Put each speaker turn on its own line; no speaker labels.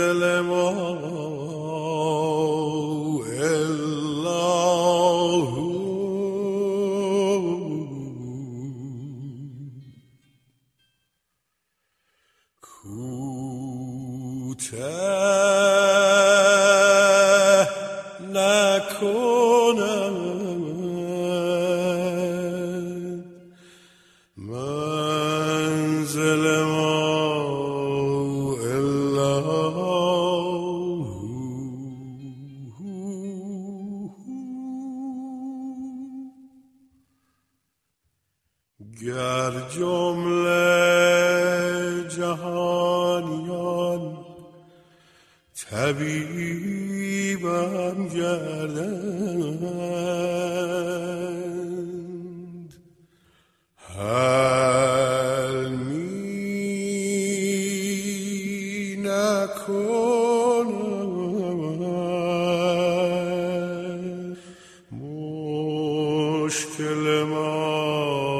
منزل ما الله کوته نکنم منزل ما گر جمله جهانیان طبیبم گردند حل می نکنم مشکل ما